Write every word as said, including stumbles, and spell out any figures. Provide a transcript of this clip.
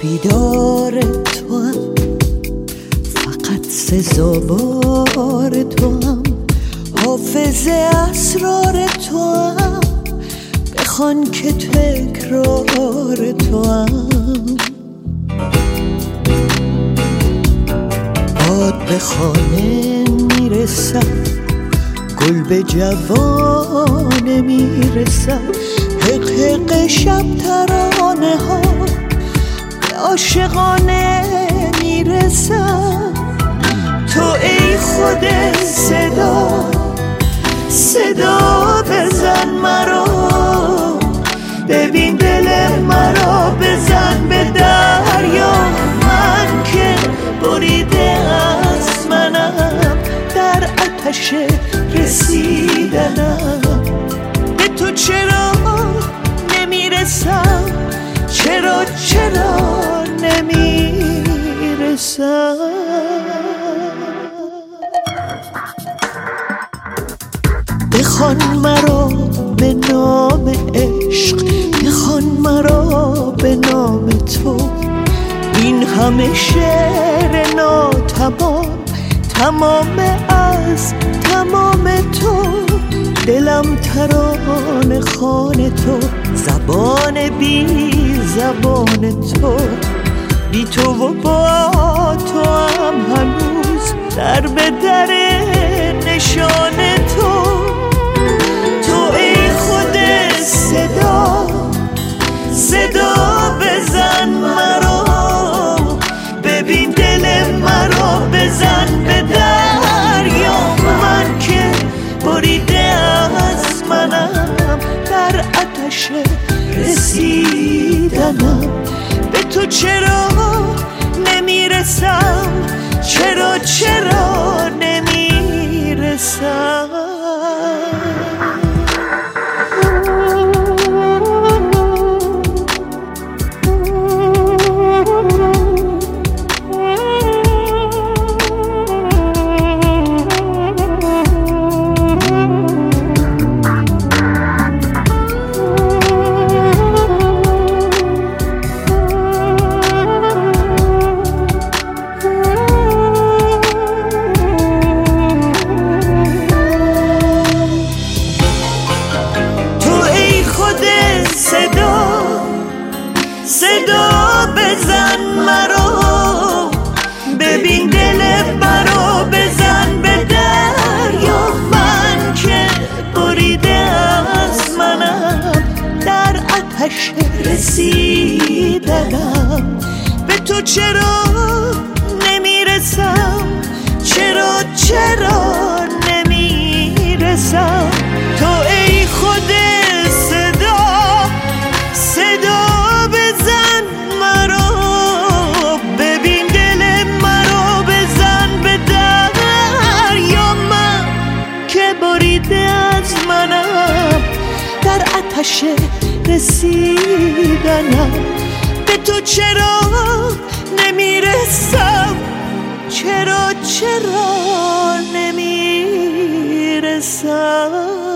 بیدار تو هم، فقط سزاوار تو هم، حافظ اسرار تو هم، بخوان که تکرار تو هم. باد به خانه میرسد، گل به جوانه میرسد، حق حق شب ترانه ها به عاشقانه میرسد. تو ای خود صدا صدا بزن مرا، ببین دل مرا بزن به دریا. من که بریده از منم، در آتش رسیدنم. به تو چرا نمیرسم، چرا چرا نمیرسم. بخوان مرا به نام عشق، بخوان مرا به نام تو. این همه شعر ناتمام، تمام از تمام تو. دلم ترانه خوان تو، زبان بی زبان تو. بی تو و با تو هم هنوز در به در نشان تو. تو ای خود صدا صدا بزن مرا، ببین دل مرا بزن به دریا. من که بریده از منم، در آتش رسیدنم. به تو چرا نمیرسم، چرا چرا نمیرسم. صدا بزن مرا، ببین دل مرا بزن به دریا. من که بریده از منم، در آتش رسیدنم. به تو چرا نمیرسم، چرا چرا نمیرسم. تو ای خود صدا صدا بزن مرا، ببین دل مرا بزن به دریا. من که بریده از منم، در آتش رسیدنم. به تو چرا نمیرسم، چرا چرا نمیرسم.